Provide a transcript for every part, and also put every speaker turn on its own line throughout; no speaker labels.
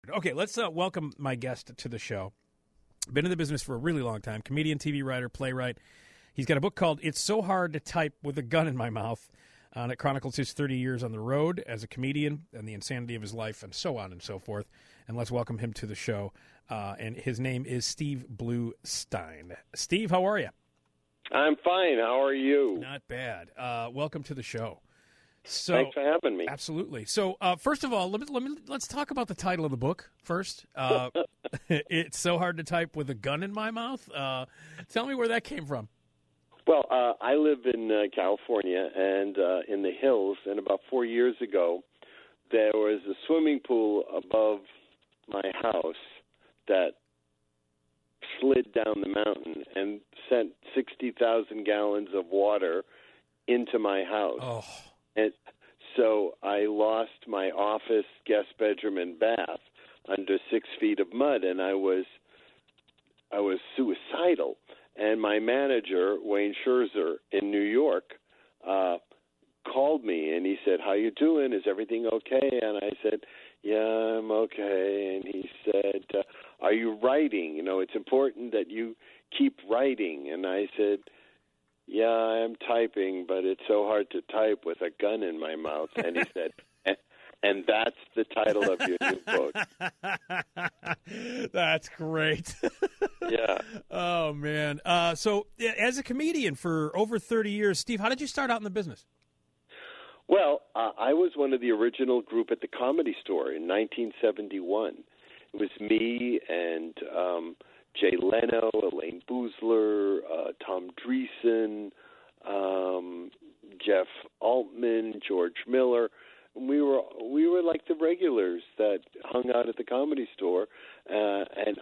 Okay, let's welcome my guest to the show. Been in the business for a really long time. Comedian, TV writer, playwright. He's got a book called It's So Hard to Type with a Gun in My Mouth. And it chronicles his 30 years on the road as a comedian and the insanity of his life and so on and so forth. And let's welcome him to the show. And his name is Steve Bluestein. Steve, how are you?
I'm fine. How are you?
Not bad. Welcome to the show. So,
thanks for having me.
Absolutely. So, first of all, let's talk about the title of the book first. It's So Hard to Type with a Gun in My Mouth. Tell me where that came from.
Well, I live in California and in the hills, and about 4 years ago, there was a swimming pool above my house that slid down the mountain and sent 60,000 gallons of water into my house.
Oh.
And so I lost my office, guest bedroom, and bath under 6 feet of mud, and I was suicidal. And my manager, Wayne Scherzer in New York, called me, and he said, "How you doing? Is everything okay?" And I said, "Yeah, I'm okay." And he said, "Are you writing? You know, it's important that you keep writing." And I said, "Yeah, I'm typing, but it's so hard to type with a gun in my mouth." And he said, "And that's the title of your new book."
That's great.
Yeah.
Oh, man. So as a comedian for over 30 years, Steve, how did you start out in the business?
Well, I was one of the original group at the Comedy Store in 1971. It was me and Jay Leno, Elaine Boozler, Tom Dreesen, Jeff Altman, George Miller. We were like the regulars that hung out at the Comedy Store, and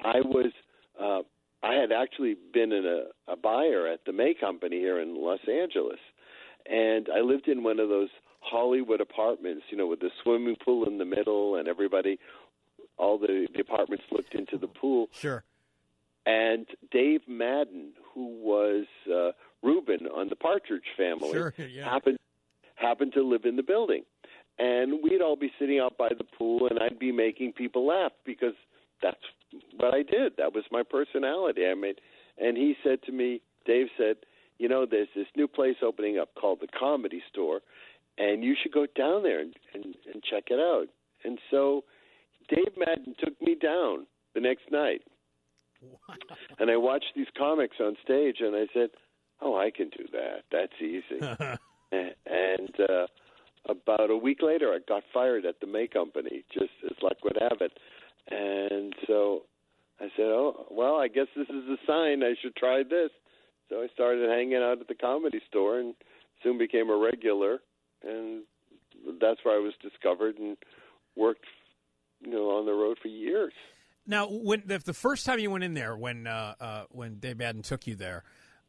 I had actually been a buyer at the May Company here in Los Angeles, and I lived in one of those Hollywood apartments, you know, with the swimming pool in the middle, and all the apartments looked into the pool.
Sure.
And Dave Madden, who was Reuben on the Partridge Family,
sure, yeah.
happened to live in the building. And we'd all be sitting out by the pool, and I'd be making people laugh because that's what I did. That was my personality. And he said to me, Dave said, "You know, there's this new place opening up called the Comedy Store, and you should go down there and check it out." And so Dave Madden took me down the next night.
Wow.
And I watched these comics on stage, and I said, "Oh, I can do that. That's easy." and about a week later, I got fired at the May Company, just as luck would have it. And so I said, "Oh, well, I guess this is a sign I should try this." So I started hanging out at the Comedy Store and soon became a regular. And that's where I was discovered and worked, you know, on the road for years.
Now, when the first time you went in there, when Dave Madden took you there,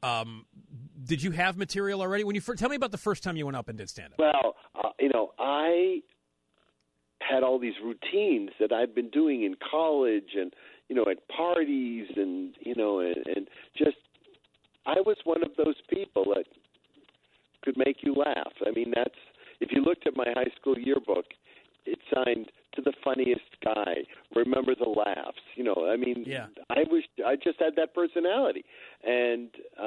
did you have material already? Tell me about the first time you went up and did stand-up.
Well, you know, I had all these routines that I'd been doing in college and, you know, at parties and, you know, and just I was one of those people that could make you laugh. I mean, if you looked at my high school yearbook, it's signed "To the Funniest Guy, Remember the Laughs." You know, I mean,
yeah.
I just had that personality. And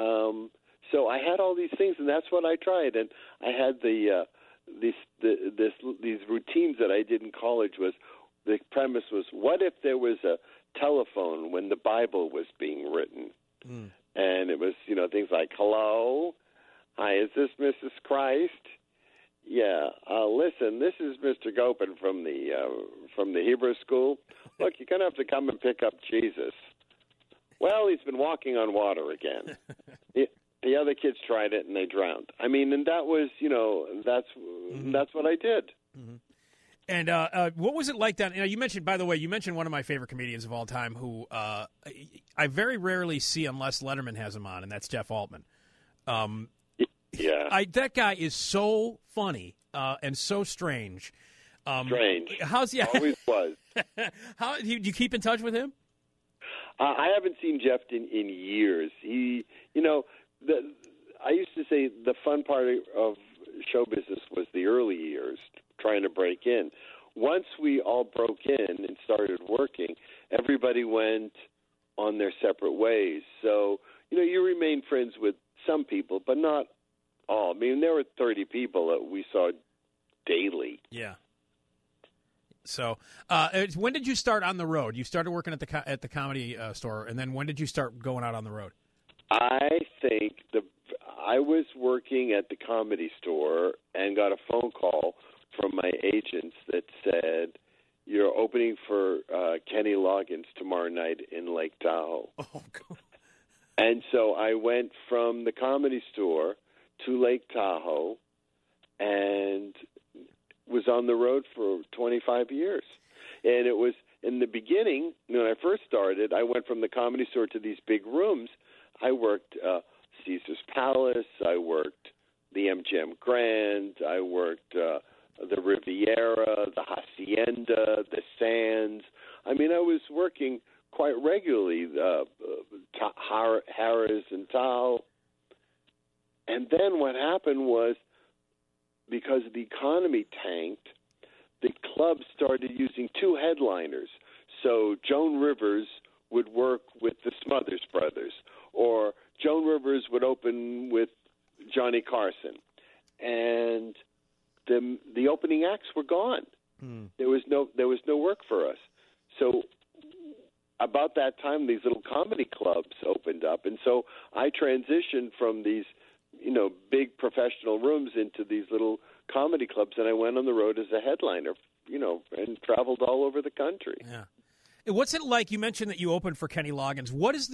so I had all these things, and that's what I tried. And I had these routines that I did in college. The premise was, what if there was a telephone when the Bible was being written? Mm. And it was, you know, things like, "Hello, hi, is this Mrs. Christ? Yeah, listen, this is Mr. Gopin from the Hebrew school. Look, you're going to have to come and pick up Jesus. Well, he's been walking on water again." The other kids tried it and they drowned. I mean, and that was, you know, that's what I did.
Mm-hmm. And what was it like down? You know, you mentioned one of my favorite comedians of all time, who I very rarely see unless Letterman has him on, and that's Jeff Altman.
Yeah,
that guy is so funny and so strange.
Strange. Always was.
How do you keep in touch with him?
I haven't seen Jeff in years. He, you know, I used to say the fun part of show business was the early years, trying to break in. once we all broke in and started working, everybody went on their separate ways. So, you remain friends with some people, but not all. I mean, there were 30 people that we saw daily.
Yeah. So, when did you start on the road? You started working at the Comedy Store, and then when did you start going out on the road?
I think I was working at the Comedy Store and got a phone call from my agents that said, "You're opening for Kenny Loggins tomorrow night in Lake Tahoe."
Oh, God.
And so I went from the Comedy Store to Lake Tahoe and was on the road for 25 years. And it was in the beginning, when I first started, I went from the Comedy Store to these big rooms. I worked Caesar's Palace, I worked the MGM Grand, I worked the Riviera, the Hacienda, the Sands. I mean, I was working quite regularly, Harrah's and Tahoe. And then what happened was, because the economy tanked, the clubs started using two headliners. So Joan Rivers would work with the Smothers Brothers, or Joan Rivers would open with Johnny Carson. And the opening acts were gone. There was no work for us. So about that time, these little comedy clubs opened up, and so I transitioned from these, big professional rooms into these little comedy clubs, and I went on the road as a headliner, and traveled all over the country.
Yeah. What's it like? You mentioned that you opened for Kenny Loggins.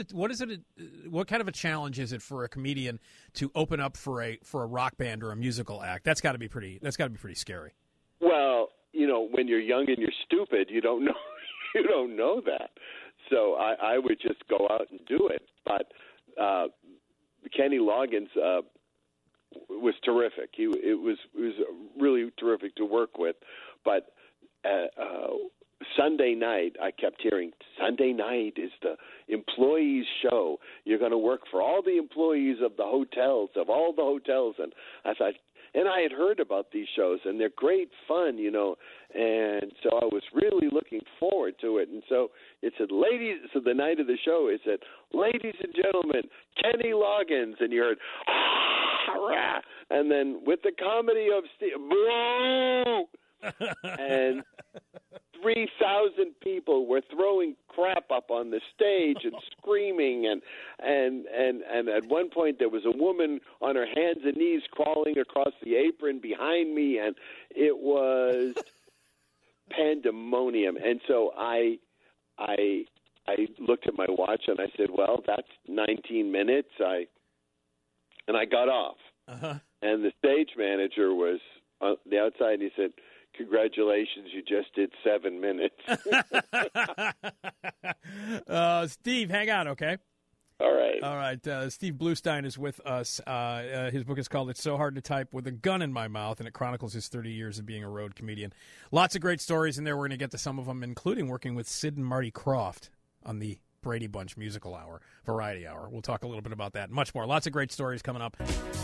What kind of a challenge is it for a comedian to open up for a rock band or a musical act? That's got to be pretty scary.
Well, when you're young and you're stupid, you don't know that. So I would just go out and do it. But Kenny Loggins was terrific. It was really terrific to work with. But Sunday night, I kept hearing, Sunday night is the employees' show. You're going to work for all the employees of all the hotels. And I thought, and I had heard about these shows, and they're great fun, and so I was really looking forward to it. And so it said, so the night of the show, it said, "Ladies and gentlemen, Kenny Loggins," and you heard, "Ah!" And then with the comedy of Steve, boo! And 3,000 people were throwing crap up on the stage and screaming, and at one point there was a woman on her hands and knees crawling across the apron behind me, and it was pandemonium. And so I looked at my watch and I said, "Well, that's 19 minutes." And I got off.
Uh-huh. And
the stage manager was on the outside, and he said, "Congratulations, you just did 7 minutes."
Steve, hang on, okay?
All right.
All right. Steve Bluestein is with us. His book is called "It's So Hard to Type with a Gun in My Mouth," and it chronicles his 30 years of being a road comedian. Lots of great stories in there. We're going to get to some of them, including working with Sid and Marty Krofft on the Brady Bunch Musical Hour, Variety Hour. We'll talk a little bit about that and much more. Lots of great stories coming up.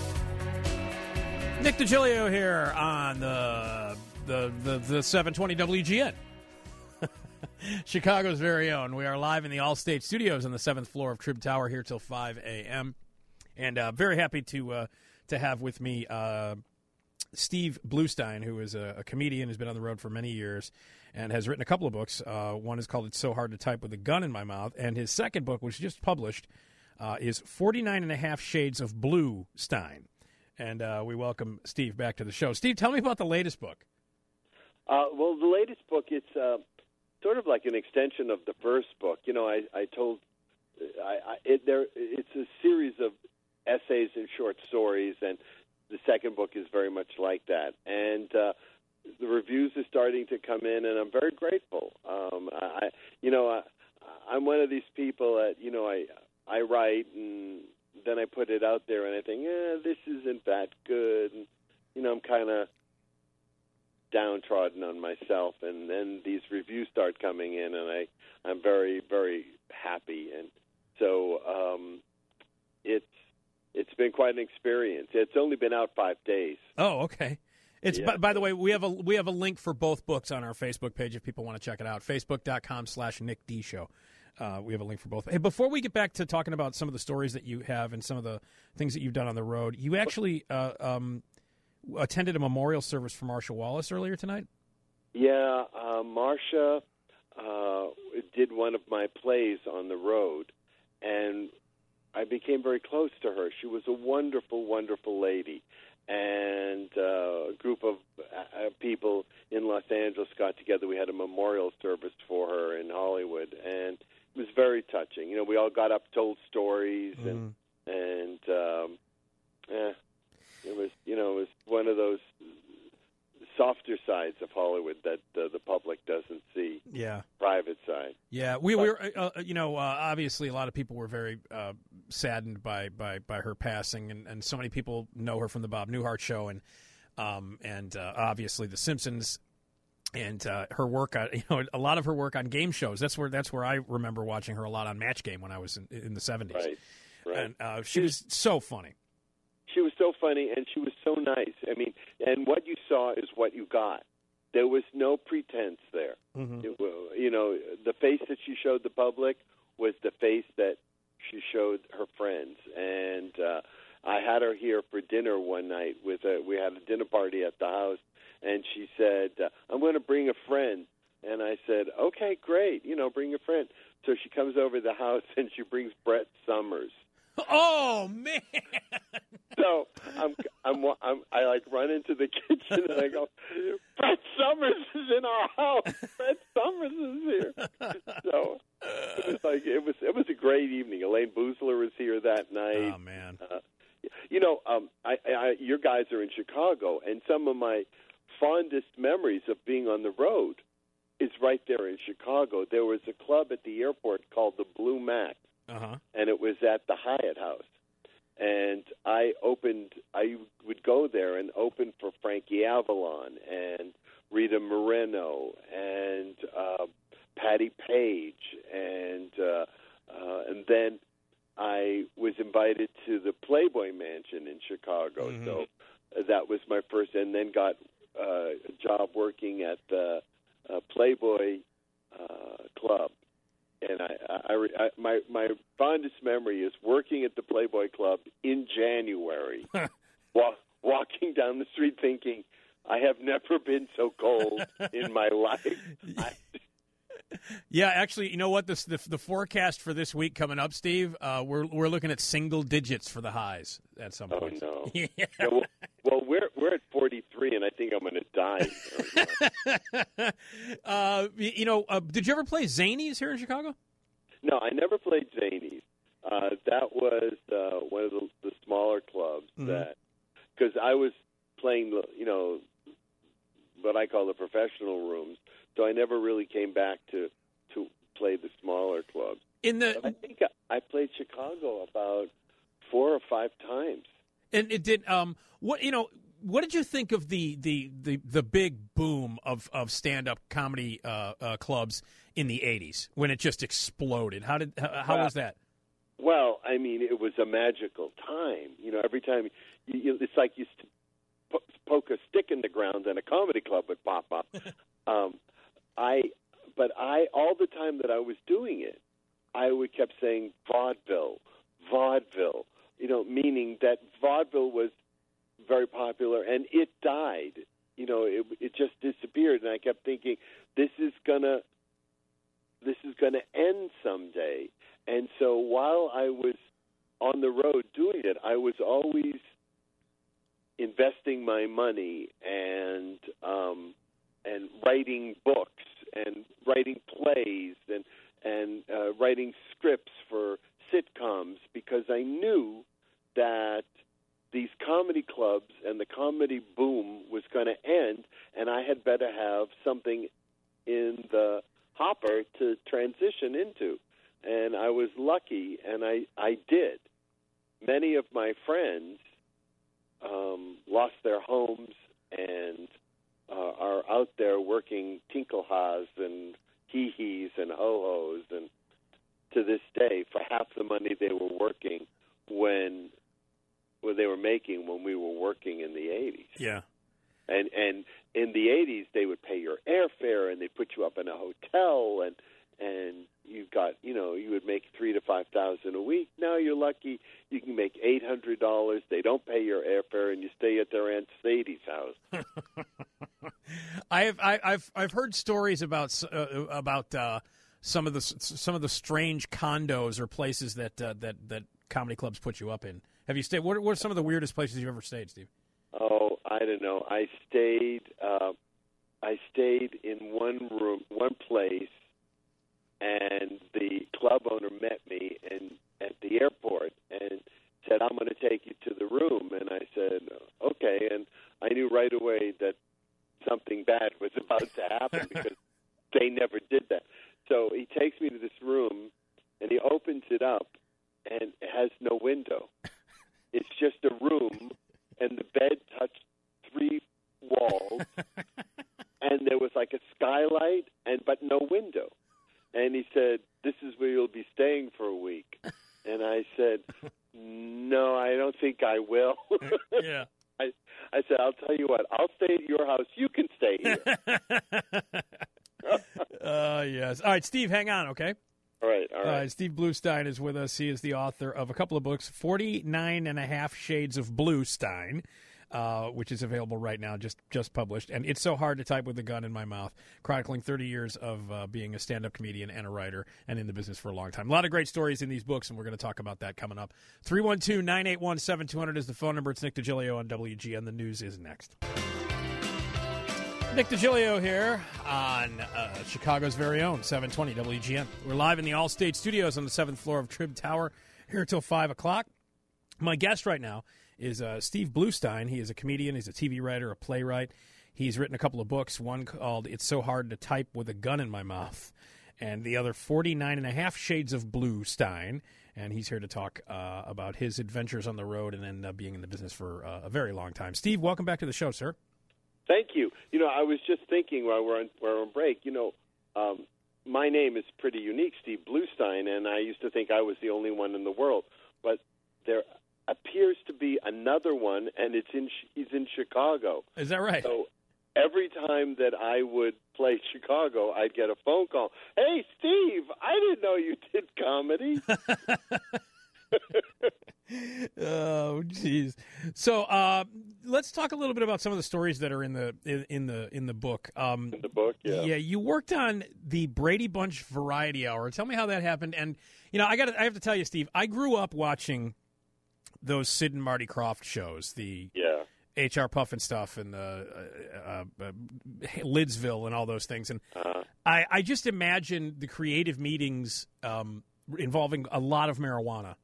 Nick DiGilio here on the 720 WGN. Chicago's very own. We are live in the Allstate Studios on the 7th floor of Trib Tower here till 5 a.m. And very happy to have with me Steve Bluestein, who is a comedian, who's been on the road for many years and has written a couple of books. One is called "It's So Hard to Type with a Gun in My Mouth," and his second book, which just published, is 49 and a Half Shades of Bluestein. And we welcome Steve back to the show. Steve, tell me about the latest book.
Well, the latest book, it's sort of like an extension of the first book. It's a series of essays and short stories, and the second book is very much like that. And the reviews are starting to come in, and I'm very grateful. I'm one of these people that, I write, and then I put it out there, and I think, this isn't that good. And, I'm kind of downtrodden on myself, and then these reviews start coming in, and I'm very, very happy. And so it's been quite an experience. It's only been out 5 days.
Oh, okay. It's by the way, we have a link for both books on our Facebook page if people want to check it out. Facebook.com/Nick D Show. We have a link for both. Hey, before we get back to talking about some of the stories that you have and some of the things that you've done on the road, you actually attended a memorial service for Marsha Wallace earlier tonight.
Yeah, Marsha did one of my plays on the road, and I became very close to her. She was a wonderful, wonderful lady, and a group of people in Los Angeles got together. We had a memorial service for her in Hollywood, and it was very touching. You know, we all got up, told stories, and it was, you know, it was one of those softer sides of Hollywood that the public doesn't see.
Yeah,
private side.
Yeah, we were. Obviously, a lot of people were very saddened by her passing, and so many people know her from the Bob Newhart Show, and obviously The Simpsons, and her work on, a lot of her work on game shows. That's where I remember watching her a lot on Match Game when I was in the 70s.
Right.
And she was so funny.
She was so funny, and she was so nice. I mean, and what you saw is what you got. There was no pretense there.
Mm-hmm.
The face that she showed the public was the face that she showed her friends. And I had her here for dinner one night. We had a dinner party at the house, and she said, "I'm going to bring a friend." And I said, "Okay, great. Bring a friend." So she comes over to the house, and she brings Brett Summers.
Oh man!
So I like run into the kitchen and I go, "Brett Summers is in our house. Brett Summers is here." So it was a great evening. Elaine Boozler was here that night.
Oh man!
Your guys are in Chicago, and some of my fondest memories of being on the road is right there in Chicago. There was a club at the airport called the Blue Mac.
Uh-huh.
And it was at the Hyatt House. And I would go there and open for Frankie Avalon and Rita Moreno and Patty Page. And then I was invited to the Playboy Mansion in Chicago.
Mm-hmm.
So that was my first, and then got a job working at the Playboy Club. And my fondest memory is working at the Playboy Club in January, walking down the street thinking, I have never been so cold in my life.
Yeah, actually, you know what? The forecast for this week coming up, Steve, we're looking at single digits for the highs at some point.
Oh, no.
Yeah.
Well, we're at 43, and I think I'm going to die.
Did you ever play Zanies here in Chicago?
No, I never played Zanies. That was one of the smaller clubs because I was playing what I call the professional rooms, so I never really came back to play the smaller clubs. I think I played Chicago about 4 or 5 times.
And it did. What did you think of the big boom of stand-up comedy clubs in the 80s when it just exploded? How was that?
Well, I mean, it was a magical time. Every time it's like you poke a stick in the ground and a comedy club would pop up. All the time that I was doing it, I kept saying vaudeville, meaning that vaudeville was very popular, and it died. It just disappeared, and I kept thinking, this is gonna end someday. And so while I was on the road doing it, I was always investing my money and writing books and writing plays and writing scripts for sitcoms, because I knew that these comedy clubs and the comedy boom was going to end, and I had better have something in the hopper to transition into. And I was lucky, and I did. Many of my friends lost their homes and are out there working tinkle-ha's and hee-hees and ho-hos, and to this day for half the money they were working when they were making when we were working in the 80s.
Yeah.
And in the 80s, they would pay your airfare, and they'd put you up in a hotel, and you would make $3,000 to $5,000 a week. Now you're lucky you can make $800. They don't pay your airfare, and you stay at their Aunt Sadie's house.
I've heard stories about some of the strange condos or places that comedy clubs put you up in. Have you stayed? What are some of the weirdest places you've ever stayed, Steve?
Oh, I don't know. I stayed in one place, and the club owner met me at the airport and said, "I'm going to take you to the room." And I said, "Okay." And I knew right away that something bad was about to happen because they never did that. So he takes me to this room, and he opens it up, and it has no window. It's just a room, and the bed touched 3 walls, and there was like a skylight, but no window. And he said, "This is where you'll be staying for a week." And I said, "No, I don't think I will."
Yeah.
I said, "I'll tell you what, I'll stay at your house. You can stay here."
Yes. All right, Steve, hang on, okay?
All right.
Steve Bluestein is with us. He is the author of a couple of books, 49 and a Half Shades of Bluestein, which is available right now, just published. And It's So Hard to Type with a Gun in My Mouth, chronicling 30 years of being a stand-up comedian and a writer and in the business for a long time. A lot of great stories in these books, and we're going to talk about that coming up. 312-981-7200 is the phone number. It's Nick DiGilio on WGN. The news is next. Nick DiGilio here on Chicago's very own 720 WGN. We're live in the Allstate Studios on the 7th floor of Trib Tower here until 5 o'clock. My guest right now is Steve Bluestein. He is a comedian. He's a TV writer, a playwright. He's written a couple of books, one called It's So Hard to Type with a Gun in My Mouth, and the other 49 and a Half Shades of Bluestein. And he's here to talk about his adventures on the road and then being in the business for a very long time. Steve, welcome back to the show, sir.
Thank you. I was just thinking while we're on break, my name is pretty unique, Steve Bluestein, and I used to think I was the only one in the world. But there appears to be another one, and he's in Chicago.
Is that right?
So every time that I would play Chicago, I'd get a phone call. "Hey, Steve, I didn't know you did comedy."
Oh, jeez. So let's talk a little bit about some of the stories that are in the book.
In the book, yeah.
Yeah, you worked on the Brady Bunch Variety Hour. Tell me how that happened. And I have to tell you, Steve, I grew up watching those Sid and Marty Krofft shows, the H.R. Puffin stuff and the Lidsville and all those things. And I just imagine the creative meetings involving a lot of marijuana.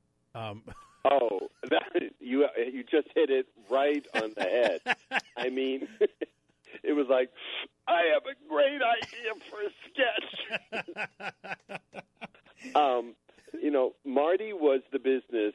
You just hit it right on the head. I mean, it was like, "I have a great idea for a sketch." Marty was the business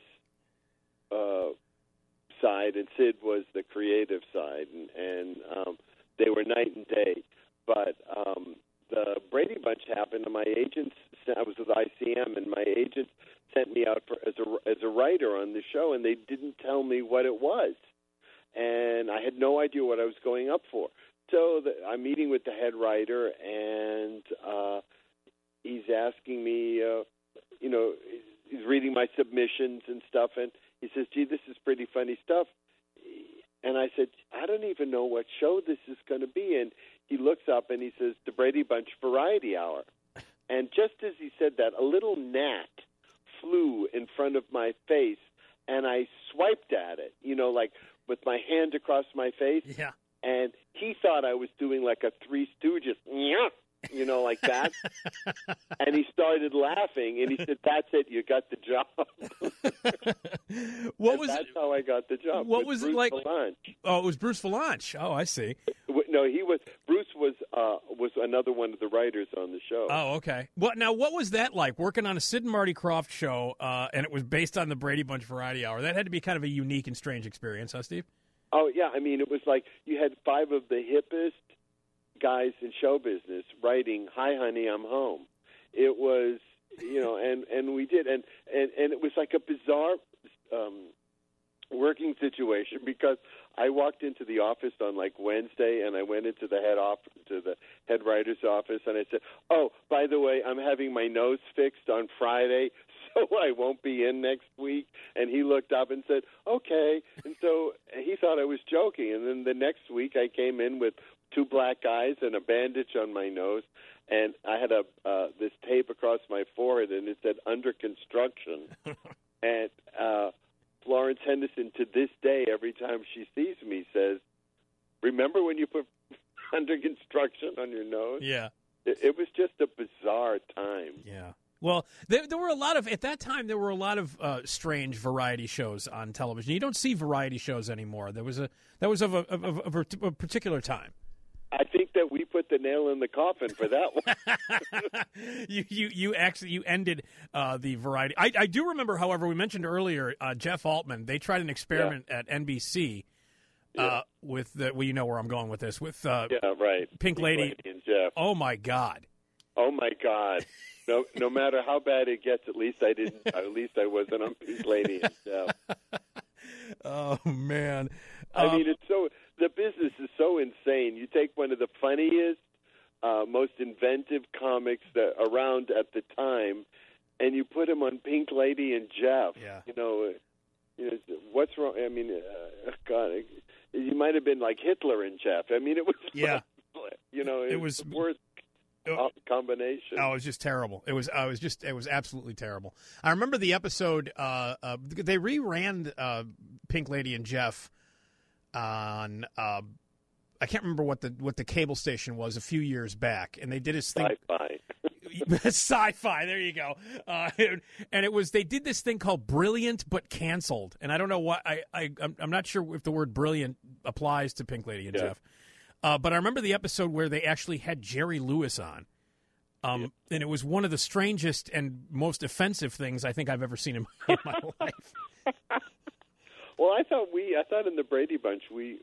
side, and Sid was the creative side, and they were night and day. But the Brady Bunch happened, and my agents, I was with ICM, and my agents sent me out as a writer on the show, and they didn't tell me what it was, and I had no idea what I was going up for. So I'm meeting with the head writer, and he's asking me, he's reading my submissions and stuff, and he says, "Gee, this is pretty funny stuff." And I said, "I don't even know what show this is going to be." And he looks up and he says, "The Brady Bunch Variety Hour." And just as he said that, a little gnat flew in front of my face, and I swiped at it, like with my hand across my face.
Yeah.
And he thought I was doing like a Three Stooges, like that. And he started laughing, and he said, "That's it, you got the job." That's how I got the job.
What was
Bruce
it like?
Valanche.
Oh, it was Bruce Valanche. Oh, I see.
No, Bruce was another one of the writers on the show.
Oh, okay. Well, now, what was that like, working on a Sid and Marty Krofft show, and it was based on the Brady Bunch Variety Hour? That had to be kind of a unique and strange experience, huh, Steve?
Oh, yeah. I mean, it was like you had 5 of the hippest guys in show business writing, "Hi, honey, I'm home." It was, and we did. And it was like a bizarre working situation because I walked into the office on like Wednesday, and I went into the head writer's office, and I said, "Oh, by the way, I'm having my nose fixed on Friday, so I won't be in next week." And he looked up and said, "Okay." And so he thought I was joking. And then the next week, I came in with 2 black eyes and a bandage on my nose, and I had this tape across my forehead, and it said "under construction." And Florence Henderson, to this day, every time she sees me, says, "Remember when you put under construction on your nose?"
Yeah.
It was just a bizarre time.
Yeah. Well, there were a lot of, at that time, there were a lot of strange variety shows on television. You don't see variety shows anymore. That was of a particular time.
I think that we put the nail in the coffin for that one.
you ended the variety. I do remember, however, we mentioned earlier Jeff Altman. They tried an experiment at NBC with you know where I'm going with this, with
right.
Pink Lady
and Jeff.
Oh my God.
Oh my God. No matter how bad it gets, at least I wasn't on Pink Lady and Jeff.
Oh man.
I mean, the business is so insane. You take one of the funniest, most inventive comics around at the time, and you put him on Pink Lady and Jeff.
Yeah.
You know, what's wrong? I mean, God, you might have been like Hitler and Jeff. I mean, it was.
Yeah.
It was the worst combination.
Oh, it was just terrible. It was absolutely terrible. I remember the episode. They reran Pink Lady and Jeff on I can't remember what the cable station was a few years back, and they did his thing.
Sci-fi.
Sci-fi. There you go. And it was, they did this thing called Brilliant but Canceled, and I don't know what I'm not sure if the word brilliant applies to Pink Lady and Jeff. But I remember the episode where they actually had Jerry Lewis on. And it was one of the strangest and most offensive things I think I've ever seen in my life.
Well, I thought in the Brady Bunch we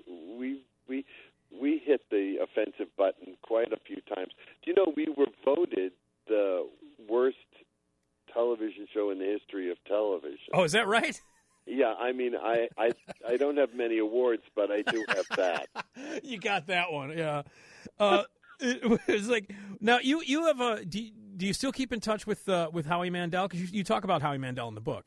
hit the offensive button quite a few times. Do you know we were voted the worst television show in the history of television?
Oh, is that right?
Yeah, I mean, I don't have many awards, but I do have that.
You got that one, yeah. It was like, now you have do you still keep in touch with Howie Mandel? Because you talk about Howie Mandel in the book.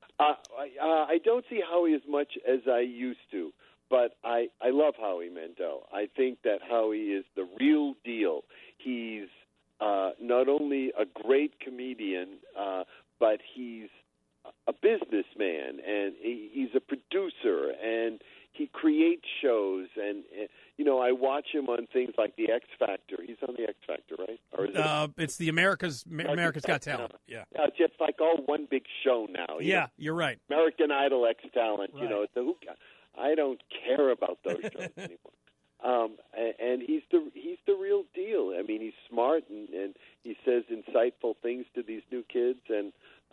I don't see Howie as much as I used to, but I love Howie Mandel. I think that Howie is the real deal. He's not only a great comedian, but he's a businessman, and he's a producer, and he creates shows. And I watch him on things like the X Factor. He's on the X Factor, right? Or is
it's the America's Got Talent. Yeah,
it's just like all one big show now.
You're right.
American Idol, X Talent.
Right.
I don't care about those shows anymore. And he's the real deal. I mean, he's smart and he says insightful things to these new kids, and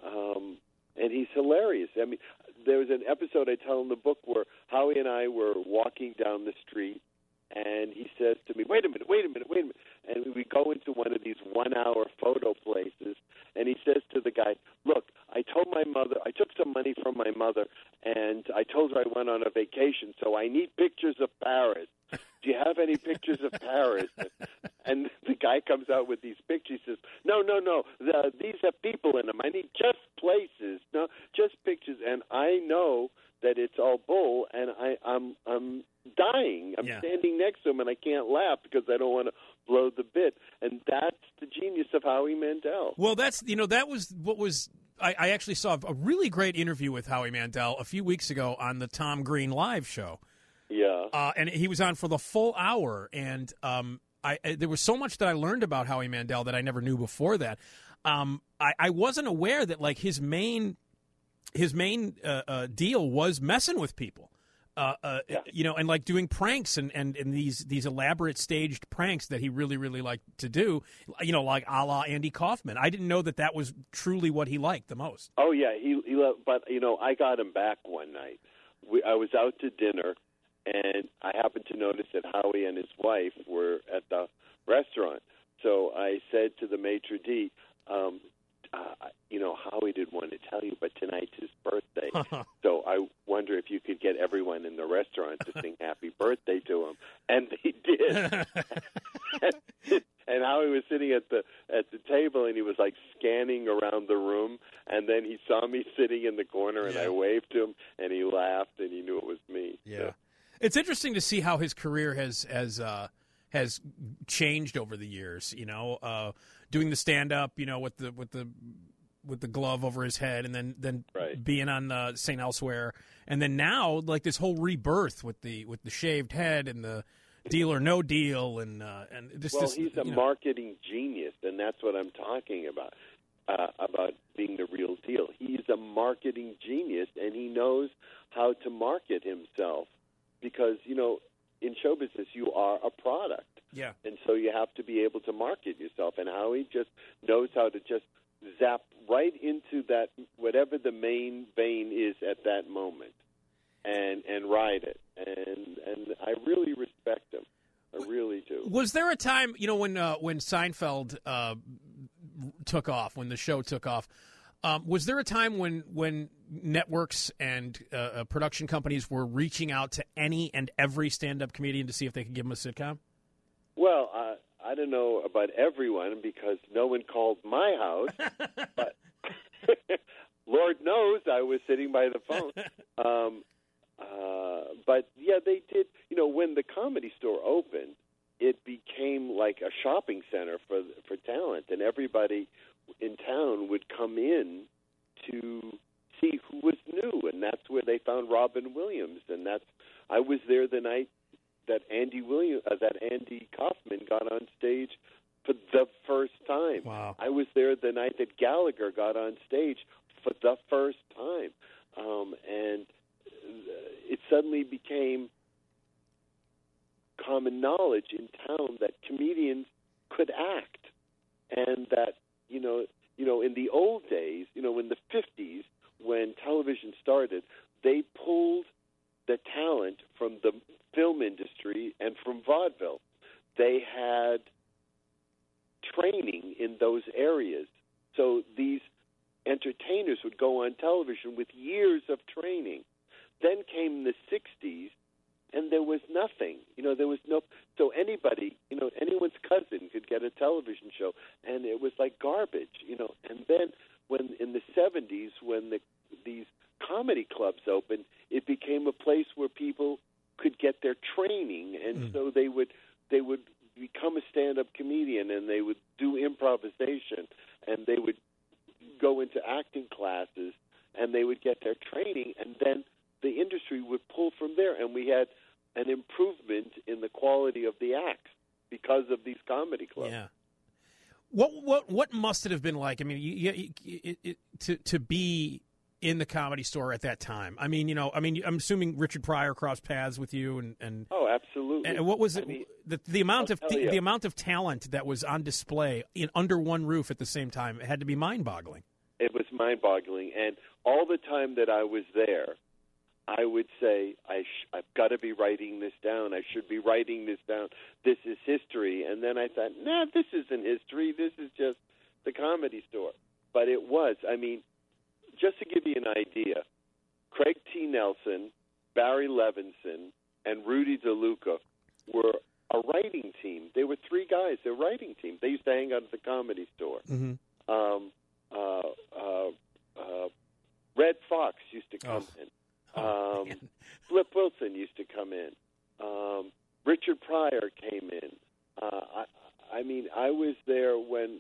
he's hilarious. I mean, there was an episode I tell in the book where Howie and I were walking down the street, and he says to me, wait a minute. And we go into one of these 1-hour photo places, and he says to the guy, look, I took some money from my mother, and I told her I went on a vacation, so I need pictures of Paris. Do you have any pictures of Paris? And the guy comes out with these pictures. He says, no, these have people in them. I need just places, no, just pictures. And I know that it's all bull, and I'm dying. I'm standing next to him, and I can't laugh because I don't want to blow the bit. And that's the genius of Howie Mandel.
Well, that was what was. I actually saw a really great interview with Howie Mandel a few weeks ago on the Tom Green Live show.
Yeah.
And he was on for the full hour, and there was so much that I learned about Howie Mandel that I never knew before that. I wasn't aware that like his main deal was messing with people. And like doing pranks and these elaborate staged pranks that he really, really liked to do, like a la Andy Kaufman. I didn't know that was truly what he liked the most.
Oh, yeah. He loved, but, I got him back one night. I was out to dinner, and I happened to notice that Howie and his wife were at the restaurant. So I said to the maitre d', Howie didn't want to tell you, but tonight's his birthday. So I wonder if you could restaurant to sing happy birthday to him, and they did. And Howie was sitting at the table, and he was like scanning around the room, and then he saw me sitting in the corner, and I waved to him, and he laughed, and he knew it was me.
Yeah,
So.
It's interesting to see how his career has changed over the years. Doing the stand up, with the glove over his head, and then
Right.
being on St. Elsewhere, and then now like this whole rebirth with the shaved head and the Deal or No Deal, and just
Well,
this,
he's a marketing genius, and that's what I'm talking about being the real deal. He's a marketing genius, and he knows how to market himself because, in show business, you are a product.
Yeah.
And so you have to be able to market yourself, and Howie just knows how to just zap right into that, whatever the main vein is at that moment, and ride it. And I really respect him. I really do.
Was there a time, when Seinfeld took off, when the show took off, was there a time when networks and production companies were reaching out to any and every stand-up comedian to see if they could give them a sitcom?
Well, I don't know about everyone because no one called my house, but Lord knows I was sitting by the phone. But yeah, they did. When the Comedy Store opened, it became like a shopping center for talent, and everybody in town would come in to see who was new, and that's where they found Robin Williams, and I was there the night that Andy Kaufman got on stage for the first time.
Wow.
I was there the night that Gallagher got on stage for the first time, and it suddenly became common knowledge in town that comedians could act, and that in the old days, in the 50s when television started, they pulled the talent from the film industry and from vaudeville. They had training in those areas, so these entertainers would go on television with years of training. Then came the 60s, and there was nothing. There was no. So anybody, anyone's cousin could get a television show, and it was like garbage. And then when in the 70s, when these comedy clubs opened, it became a place where people could get their training, and so they would become a stand-up comedian, and they would do improvisation, and they would go into acting classes, and they would get their training, and then the industry would pull from there, and we had an improvement in the quality of the acts because of these comedy clubs.
Yeah. What must it have been like? I mean, to be in the Comedy Store at that time. I mean, I'm assuming Richard Pryor crossed paths with you, and
oh, absolutely.
And what was it? The amount of
the
amount of talent that was on display under one roof at the same time, it had to be mind-boggling.
It was mind-boggling, and all the time that I was there, I would say, I've got to be writing this down. I should be writing this down. This is history. And then I thought, nah, this isn't history. This is just the Comedy Store. But it was. I mean, just to give you an idea, Craig T. Nelson, Barry Levinson, and Rudy DeLuca were a writing team. They were three guys. They're a writing team. They used to hang out at the Comedy Store.
Mm-hmm.
Red Fox used to come in. Flip Wilson used to come in. Richard Pryor came in. I mean, I was there when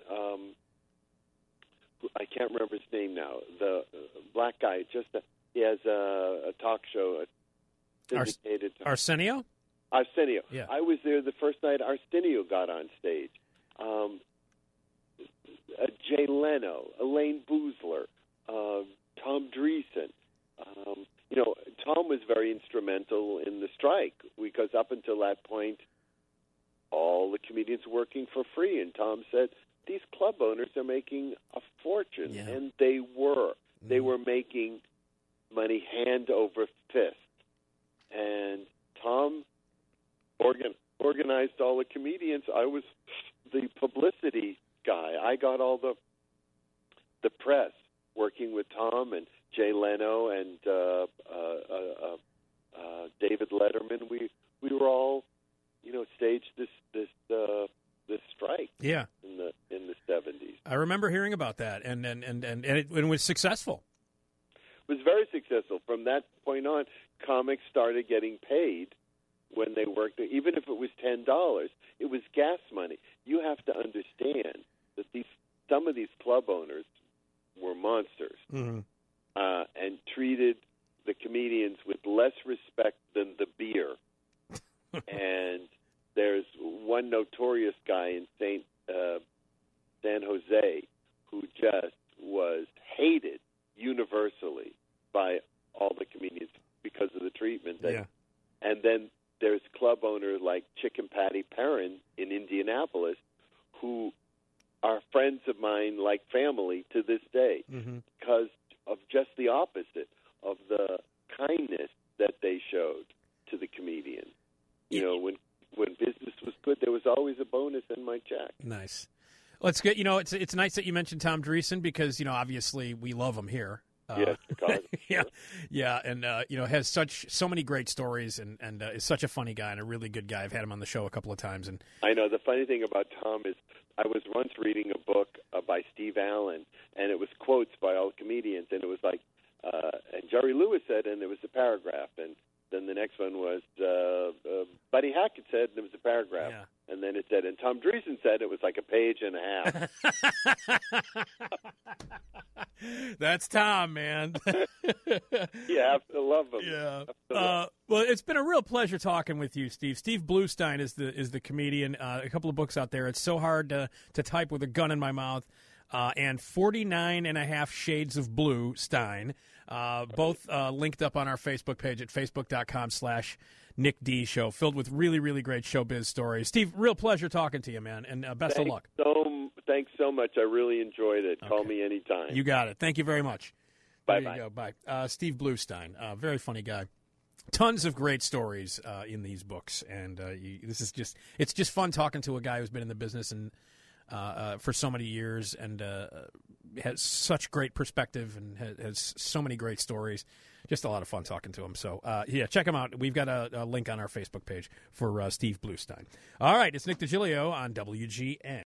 I can't remember his name now. The black guy, he has a talk show, syndicated.
Arsenio?
Arsenio.
Yeah.
I was there the first night Arsenio got on stage. Jay Leno, Elaine Boozler, Tom Dreesen. Tom was very instrumental in the strike because up until that point, all the comedians were working for free. And Tom said, these club owners are making a fortune.
Yeah.
And they were. They were making money hand over fist. And Tom organized all the comedians. I was the publicity guy. I got all the press working with Tom and Jay Leno and David Letterman, we were all, staged this strike.
Yeah.
In the 70s.
I remember hearing about that, and it was successful.
It was very successful. From that point on, comics started getting paid when they worked there. Even if it was $10, it was gas money. You have to understand that some of these club owners were monsters,
mm-hmm.
And treated the comedians with less respect than the beer. And there's one notorious guy in San Jose who just was hated universally by all the comedians because of the treatment. And then there's club owners like Chick and Patty Perrin in Indianapolis who are friends of mine like family to this day,
mm-hmm.
because of just the opposite of the kindness that they showed to the comedian. When business was good, there was always a bonus in my check.
Nice. Well, it's good. It's nice that you mentioned Tom Dreesen because, obviously we love him here.
Yes, Chicago.
Yeah, and has so many great stories, and is such a funny guy and a really good guy. I've had him on the show a couple of times, and
I know the funny thing about Tom is I was once reading a book by Steve Allen, and it was quotes by all comedians, and it was like, and Jerry Lewis said, and there was a paragraph, and then the next one was Buddy Hackett said, and there was a paragraph.
Yeah.
And then it said, and Tom Dreesen said, it was like a page and a half.
That's Tom, man.
You have to love him.
Yeah. Well, it's been a real pleasure talking with you, Steve. Steve Bluestein is the comedian. A couple of books out there. It's So Hard to Type with a Gun in My Mouth, and 49 and a Half Shades of Blue Stein. Both linked up on our Facebook page at facebook.com/Nick D Show, filled with really, really great showbiz stories. Steve, real pleasure talking to you, man, and best of luck.
Thanks so much. I really enjoyed it. Okay. Call me anytime.
You got it. Thank you very much.
Bye-bye.
There you go. Bye. Steve Bluestein, very funny guy. Tons of great stories in these books, and it's just fun talking to a guy who's been in the business and for so many years and has such great perspective and has so many great stories. Just a lot of fun talking to him. So, check him out. We've got a link on our Facebook page for Steve Bluestein. All right, it's Nick DiGilio on WGN.